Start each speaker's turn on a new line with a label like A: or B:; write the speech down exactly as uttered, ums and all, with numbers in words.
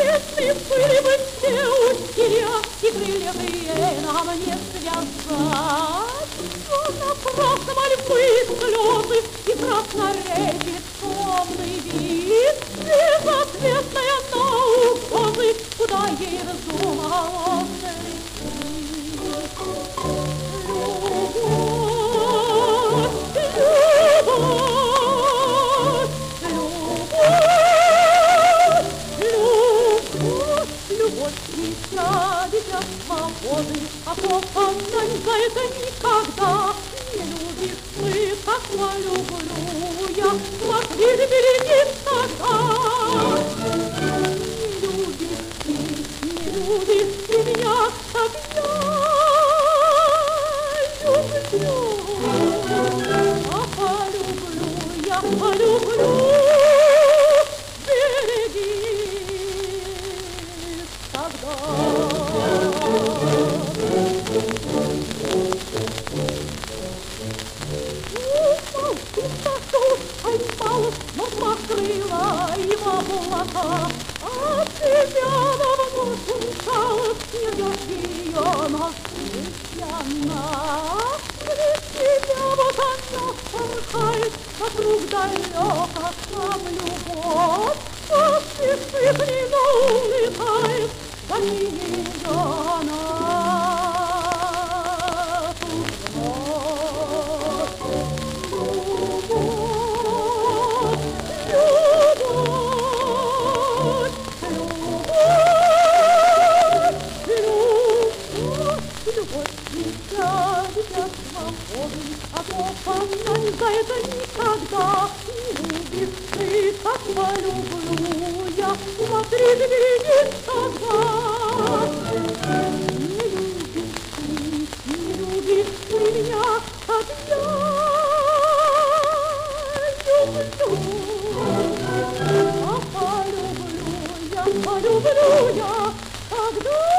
A: Если были бы все усилия и крылья нам не связать, то напрасно мольбы и слезы и красноречий скромный вид, безответная на угрозы, куда ей разумно свободы, а попанной за это никогда не любишь ты, как я люблю я, смотри, береги тогда. Не любишь ты, не любишь ты меня, как я люблю, а полюблю я, полюблю, береги тогда. Но покрыла его облака, а тебя давно умчалась, не ждешь ее, но она. Вблизи тебя вот она порхает, вокруг далеко там любовь, поспешит ли, но улетает, гони ее она. А попанной за это никогда не любишь ты, как полюблю я, смотри, береги тогда. Не любишь ты, не любишь ты меня, как я люблю, а полюблю я, полюблю я тогда.